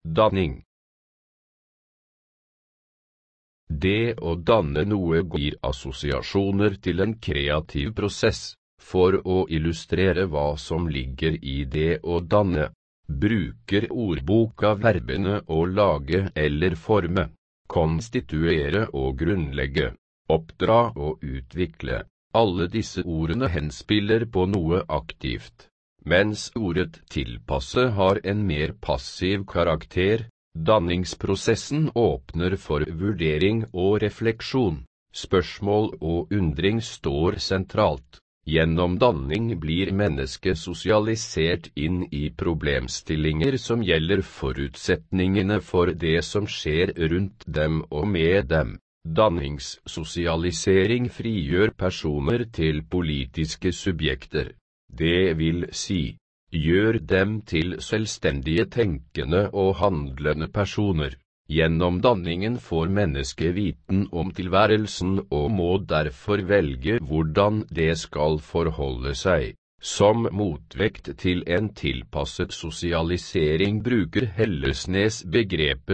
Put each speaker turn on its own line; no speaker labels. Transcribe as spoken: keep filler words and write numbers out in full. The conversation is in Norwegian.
Danning. Det å danne noe gir assosiasjoner til en kreativ prosess. For å illustrere hva som ligger i det å danne, bruker ordboka verbene å lage eller forme, konstituere og grunnlegge, oppdra og utvikle. Alle disse ordene henspiller på noe aktivt, mens ordet tilpasse har en mer passiv karakter. Danningsprosessen åpner for vurdering og refleksjon. Spørsmål og undring står sentralt. Gjennom danning blir mennesket sosialisert inn i problemstillinger som gjelder forutsetningene for det som skjer rundt dem og med dem. Danningssosialisering frigjør personer til politiske subjekter. Det vil si, gjør dem til selvstendige tenkende og handlende personer. Gjennom danningen får mennesket viten om tilværelsen og må derfor velge hvordan det skal forholde seg. Som motvekt til en tilpasset sosialisering bruker Hellesnes begrepet